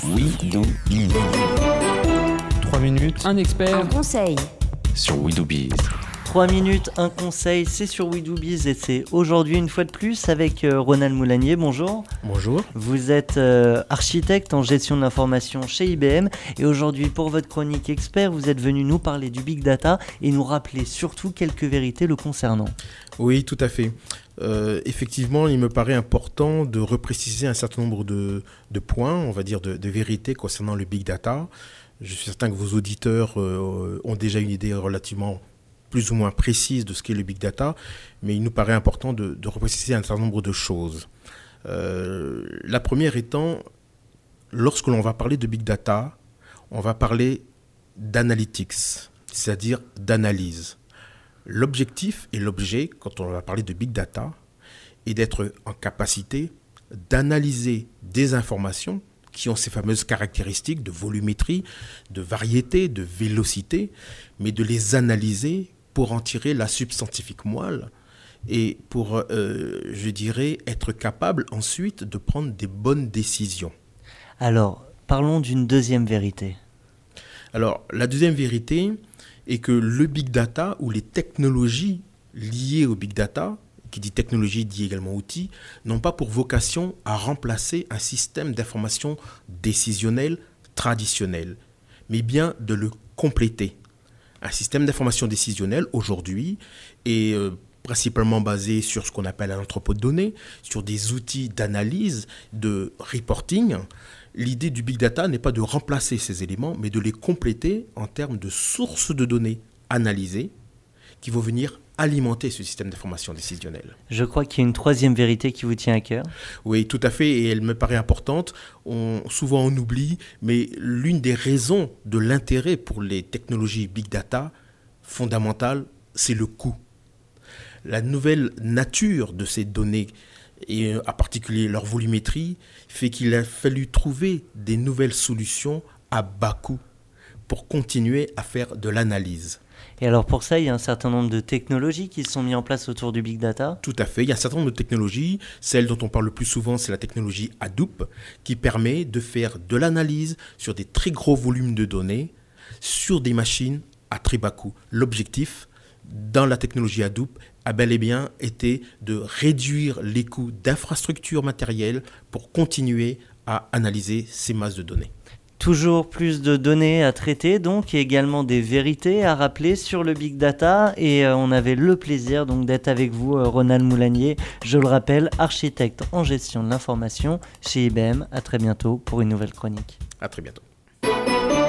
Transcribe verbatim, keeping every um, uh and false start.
We Do Biz. trois minutes, Un expert, Un conseil. Sur We Do Biz. trois minutes, un conseil, c'est sur We Do Biz et c'est aujourd'hui une fois de plus avec euh, Ronald Moulanier. Bonjour. bonjour. Vous êtes euh, architecte en gestion de l'information chez I B M et aujourd'hui pour votre chronique expert, vous êtes venu nous parler du Big Data et nous rappeler surtout quelques vérités le concernant. Oui, tout à fait. Euh, effectivement, il me paraît important de repréciser un certain nombre de, de points, on va dire de, de vérités concernant le Big Data. Je suis certain que vos auditeurs euh, ont déjà une idée relativement plus ou moins précise de ce qu'est le Big Data, mais il nous paraît important de, de repréciser un certain nombre de choses. Euh, la première étant, lorsque l'on va parler de Big Data, on va parler d'analytics, c'est-à-dire d'analyse. L'objectif et l'objet, quand on va parler de Big Data, est d'être en capacité d'analyser des informations qui ont ces fameuses caractéristiques de volumétrie, de variété, de vélocité, mais de les analyser pour en tirer la substantifique moelle et pour, euh, je dirais, être capable ensuite de prendre des bonnes décisions. Alors, parlons d'une deuxième vérité. Alors, la deuxième vérité est que le Big Data ou les technologies liées au Big Data, qui dit technologie dit également outils, n'ont pas pour vocation à remplacer un système d'information décisionnel traditionnel, mais bien de le compléter. Un système d'information décisionnel aujourd'hui est euh, principalement basé sur ce qu'on appelle un entrepôt de données, sur des outils d'analyse, de reporting. L'idée du Big Data n'est pas de remplacer ces éléments, mais de les compléter en termes de sources de données analysées qui vont venir alimenter ce système d'information décisionnelle. Je crois qu'il y a une troisième vérité qui vous tient à cœur. Oui, tout à fait, et elle me paraît importante. On, souvent on oublie, mais l'une des raisons de l'intérêt pour les technologies Big Data fondamentales, c'est le coût. La nouvelle nature de ces données, et en particulier leur volumétrie, fait qu'il a fallu trouver des nouvelles solutions à bas coût pour continuer à faire de l'analyse. Et alors pour ça, il y a un certain nombre de technologies qui se sont mises en place autour du Big Data. Tout à fait. Il y a un certain nombre de technologies. Celle dont on parle le plus souvent, c'est la technologie Hadoop, qui permet de faire de l'analyse sur des très gros volumes de données, sur des machines à très bas coût. L'objectif, dans la technologie Hadoop, a bel et bien été de réduire les coûts d'infrastructures matérielles pour continuer à analyser ces masses de données. Toujours plus de données à traiter, donc, et également des vérités à rappeler sur le Big Data. Et euh, on avait le plaisir donc d'être avec vous, euh, Ronald Moulanier. Je le rappelle, architecte en gestion de l'information chez I B M. À très bientôt pour une nouvelle chronique. À très bientôt.